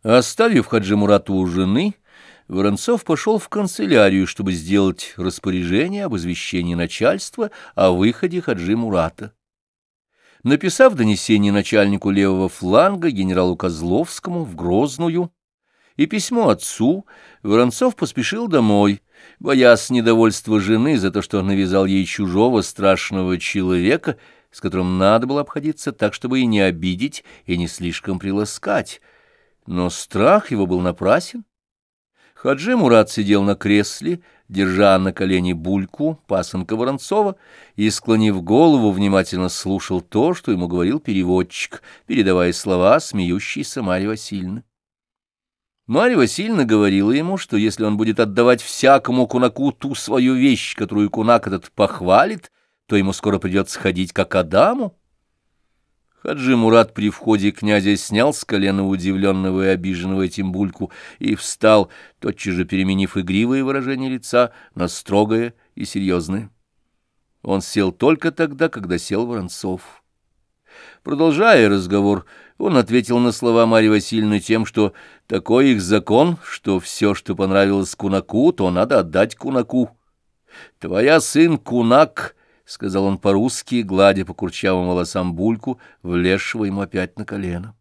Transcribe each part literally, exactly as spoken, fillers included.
Оставив Хаджи Мурату у жены, Воронцов пошел в канцелярию, чтобы сделать распоряжение об извещении начальства о выходе Хаджи Мурата. Написав донесение начальнику левого фланга генералу Козловскому в Грозную и письмо отцу, Воронцов поспешил домой, боясь недовольства жены за то, что навязал ей чужого страшного человека, с которым надо было обходиться так, чтобы и не обидеть, и не слишком приласкать. Но страх его был напрасен. Хаджи Мурат сидел на кресле, держа на колене бульку, пасынка Воронцова, и, склонив голову, внимательно слушал то, что ему говорил переводчик, передавая слова смеющейся Марьи Васильевны. Марья Васильевна говорила ему, что если он будет отдавать всякому кунаку ту свою вещь, которую кунак этот похвалит, то ему скоро придется ходить как Адаму. Хаджи Мурат при входе князя снял с колена удивленного и обиженного этим бульку и встал, тотчас же переменив игривое выражение лица на строгое и серьезное. Он сел только тогда, когда сел Воронцов. Продолжая разговор, он ответил на слова Марьи Васильевны тем, что такой их закон, что все, что понравилось кунаку, то надо отдать кунаку. «Твоя сын кунак», — сказал он по-русски, гладя по курчавым волосам бульку, влезшего ему опять на колено.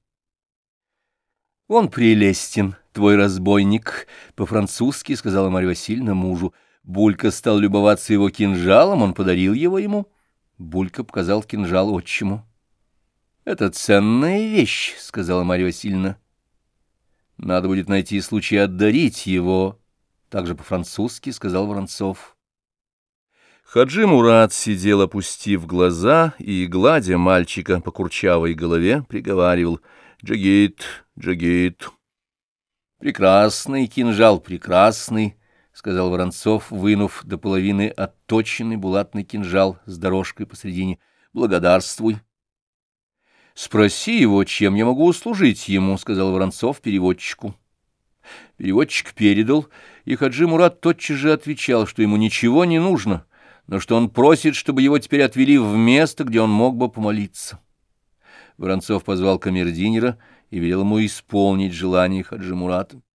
«Он прелестен, твой разбойник», — по-французски сказала Марья Васильевна мужу. Булька стал любоваться его кинжалом, он подарил его ему. Булька показал кинжал отчиму. «Это ценная вещь», — сказала Марья Васильевна. «Надо будет найти случай отдарить его», — также по-французски сказал Воронцов. Хаджи Мурат сидел, опустив глаза, и, гладя мальчика по курчавой голове, приговаривал: «Джигит, джигит». «Прекрасный кинжал, прекрасный», — сказал Воронцов, вынув до половины отточенный булатный кинжал с дорожкой посредине. «Благодарствуй». «Спроси его, чем я могу услужить ему», — сказал Воронцов переводчику. Переводчик передал, и Хаджи Мурат тотчас же отвечал, что ему ничего не нужно, но что он просит, чтобы его теперь отвели в место, где он мог бы помолиться. Воронцов позвал камердинера и велел ему исполнить желание Хаджи Мурата.